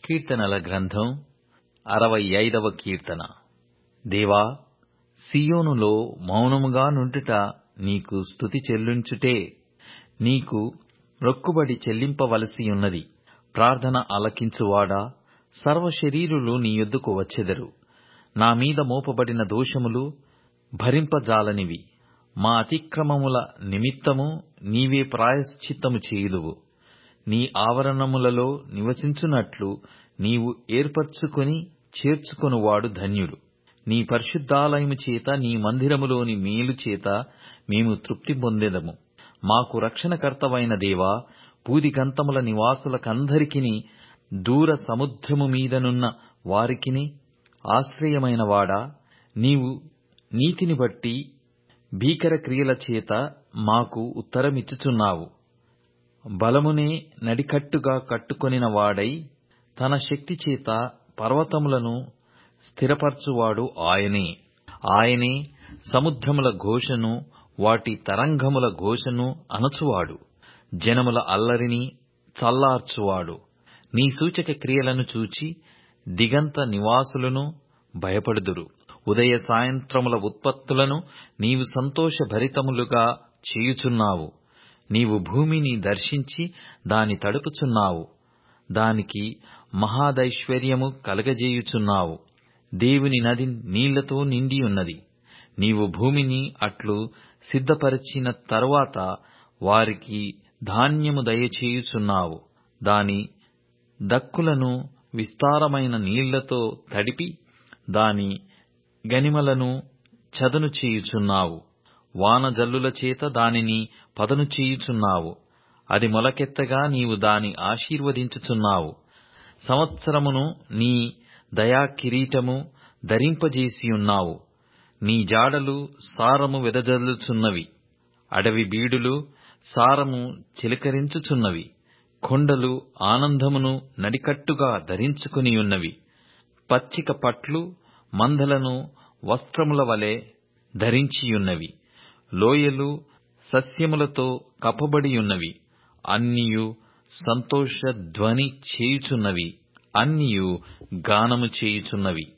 కీర్తనల గ్రంథం 65వ కీర్తన. దేవా, సీయోనులో మౌనముగా నుండుట నీకు స్తుతి చెల్లించుటే. నీకు మ్రొక్కుబడి చెల్లింపవలసియున్నది. ప్రార్థన ఆలకించువాడా, సర్వశరీరులు నీ యొద్దకు వచ్చెదరు. నా మీద మోపబడిన దోషములు భరింపజాలనివి. మా అతిక్రమముల నిమిత్తము నీవే ప్రాయశ్చిత్తము చేయుదువు. నీ ఆవరణములలో నివసించునట్లు నీవు ఏర్పరచుకొని చేర్చుకొనువాడు ధన్యుడు. నీ పరిశుద్ధాలయము చేత, నీ మందిరములోని మేలు చేత మేము తృప్తి పొందెదము. మాకు రక్షణకర్తవైన దేవా, భూదిగంతముల నివాసులకందరికిని, దూర సముద్రము మీదనున్న వారికిని ఆశ్రయమైన వాడా, నీవు నీతిని బట్టి భీకర క్రియల చేత మాకు ఉత్తరమిచ్చుచున్నావు. బలమునే నడికట్టుగా కట్టుకొనిన వాడై, తన శక్తి చేత పర్వతములను స్థిరపరచువాడు ఆయనే. ఆయనే సముద్రముల ఘోషను, వాటి తరంగముల ఘోషను అణచువాడు. జనముల అల్లరిని చల్లార్చువాడు. నీ సూచక క్రియలను చూచి దిగంత నివాసులను భయపడుదురు. ఉదయ సాయంత్రముల ఉత్పత్తులను నీవు సంతోషభరితములుగా చేయుచున్నావు. నీవు భూమిని దర్శించి దాని తడుపుచున్నావు. దానికి మహాదైశ్వర్యము కలగజేయుచున్నావు. దేవుని నది నీళ్లతో నిండియున్నది. నీవు భూమిని అట్లు సిద్ధపరచిన తరువాత వారికి ధాన్యము దయచేయుచున్నావు. దాని దక్కులను విస్తారమైన నీళ్లతో తడిపి, దాని గనిమలను చదును చేయుచున్నావు. వానజల్లుల చేత దానిని పదును చేయుచున్నావు. అది మొలకెత్తగా నీవు దాని ఆశీర్వదించుచున్నావు. సంవత్సరమును నీ దయా కిరీటము ధరింపజేసియున్నావు. నీ జాడలు సారము వెదజల్లుచున్నవి. అడవి బీడులు సారము చిలకరించుచున్నవి. కొండలు ఆనందమును నడికట్టుగా ధరించుకునియున్నవి. పచ్చిక పట్లు మందలను వస్త్రముల వలె ధరించియున్నవి. లోయలు సస్యములతో కప్పబడియున్నవి. అన్నియు సంతోష ధ్వని చేయుచున్నవి. అన్నియు గానము చేయుచున్నవి.